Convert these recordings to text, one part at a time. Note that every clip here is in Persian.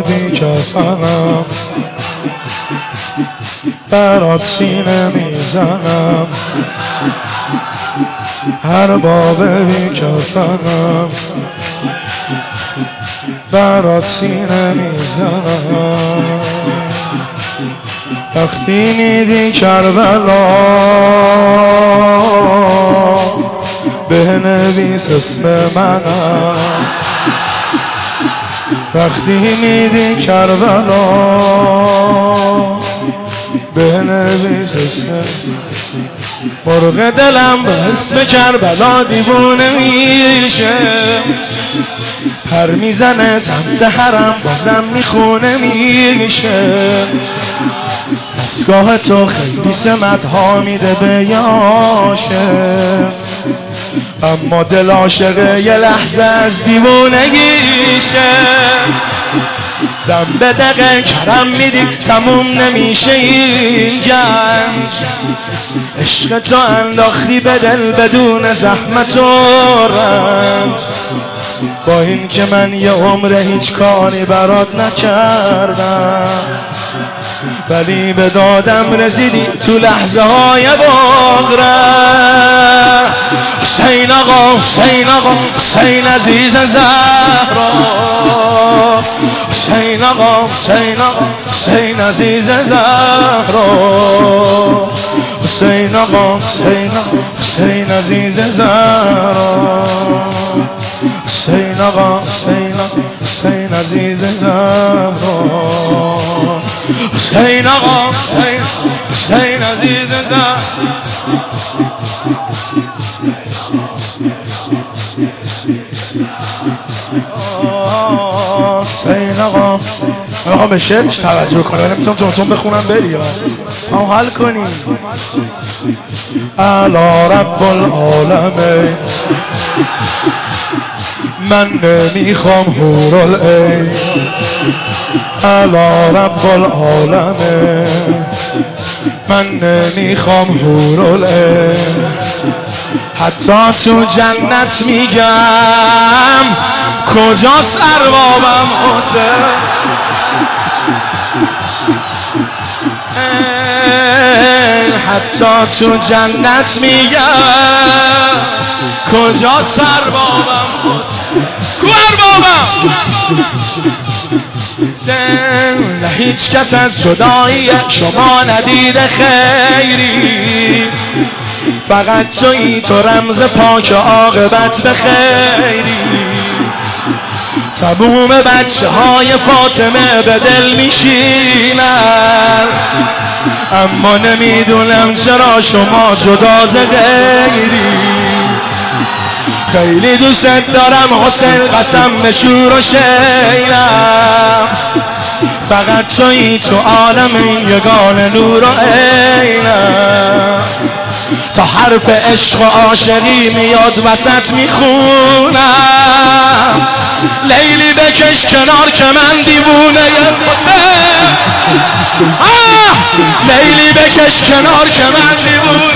بی کفنم، برات سینه میزنم، هر باب بی کفنم، برات سینه میزنم. وقتی میدی کربلا بنویس اسم منم، وقتی میدی کربلا بنویس اسم. مرغ دلم به اسم کربلا دیوونه میشه، پر میزنه سمت حرم بازم میخونه میشه. دستگاه تو خیلی سمت‌ها میده به یاشه، اما دل عاشقه یه لحظه از دیوونگیشه. دم به دقیقه کرم میدی تموم نمیشه این گنج، عشق تو انداختی به دل بدون زحمت و رنج. با این که من یه عمر هیچ کاری برات نکردم، ولی به دادم رسیدی تو لحظه های بغرم. حسین آقا، حسین آقا، حسین عزیز زهرا، حسین آقا، حسین آقا، حسین عزیز زهرا، حسین آقا، حسین آقا، حسین عزیز زهرا، حسین آقا، حسین آقا، حسین عزیز زهرا، حسین آقا، حسین، حسین عزیز زهرا. حسین آقا، آقا به شعرش توجه کنه، نمیتونم تون بخونم بری هم حل کنی. الا رب العالمین، من نمیخوام حورالعین. الا رب العالمین، من نمیخوام حورالعین. حتی تو جنت میگم کجاست اربابم حسین. حتی تو جنت میگم کجاست اربابم حسین. کو اربابم؟ نه هیچ کس از جدایی شما ندیده خیری، فقط تویی تو رمز پاک عاقبت به خیری. تموم بچه های فاطمه به دل میشینن، اما نمیدونم چرا شما جدا ز غیری. خیلی دوست دارم حسین، قسم به شور و شیرم، فقط تویی تو عالم این یگانه نور و عینم. تا حرف عشق و عاشقی میاد وسط میخونم، لیلی بکش کنار که من دیوونه حسین. لیلی بکش کنار که من دیوونه.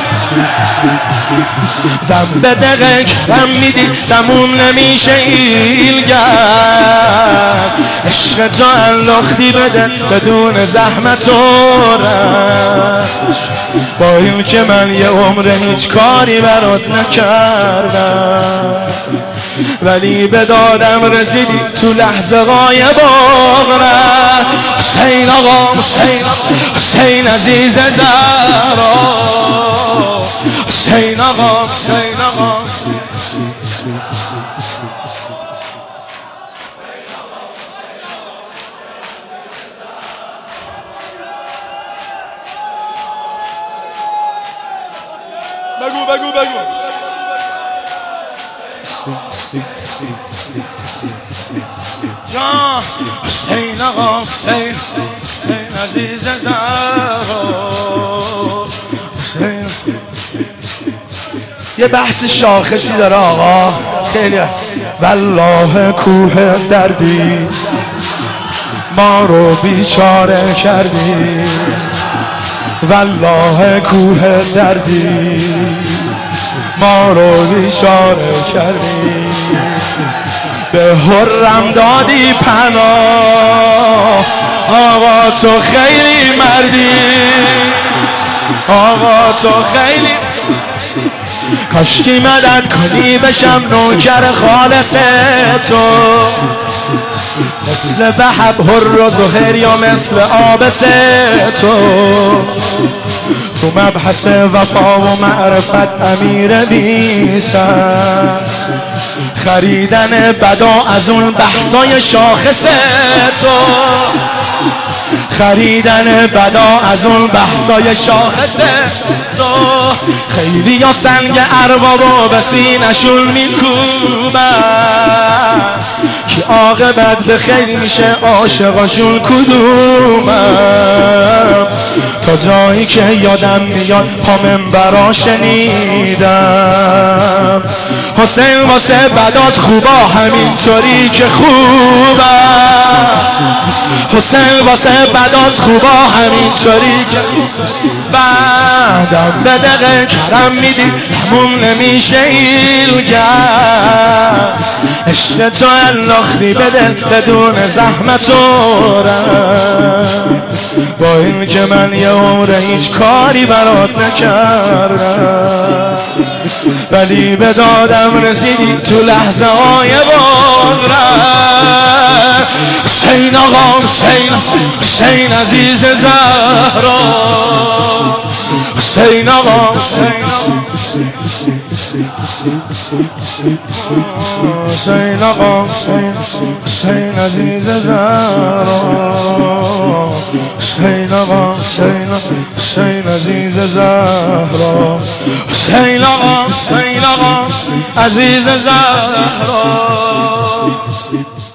دم به دقیقه کرم میدی تموم نمیشه این گرد، عشق تو انداختی بده بدون زحمت و رنج. با این که من یه عمر هیچ کاری برات نکردم، ولی به دادم رسیدی تو لحظه های بغرم. حسین آقا، حسین، حسین عزیز زهرا، حسین آقا، حسین آقا. بگو بگو بگو. جان حسین آقا، حسین، حسین عزیز زهرا، حسین. یه بحث شاخصی داره آقا، خیلی. والله کوه دردی ما رو بیچاره کردی، والله کوه دردی ما رو بیچاره کردی. به حرم دادی پناه، آقا تو خیلی مردی، آقا تو خیلی، کاشکی مدد کنی بشم نوکر خالص تو، مثل بحب هر و زهر یا مثل آبس تو مبحث وفا و معرفت امیر بیسم، خریدن بدا از اون بحثای شاخص تو، خریدن بدا از اون بحثای شاخص تو، خیلی یا سنگ اربابا به سینشون میکوبن که عاقبت به خیر میشه عاشقاشون کدومم، تا جایی که یادم میاد پا منبرا شنیدم حسین واسه بداز خوبا همینطوری که خوبم، حسین واسه بداز خوبا همینطوری که بعدم به دقیقه کرم میدی تموم نمیشه ایلگر، عشق تو انداختی به دل بدون زحمت و رنج، با این که من یه عمر هیچ کاری برات نکردم، ولی به دادم رسیدی تو لحظه های بغرم. حسین آقا، حسین عزیز زهرا، حسین آقا، حسین آقا، حسین عزیز زهرا، حسین آقا، حسین عزیز زهرا، حسین آقا، حسین آقا عزیز زهرا.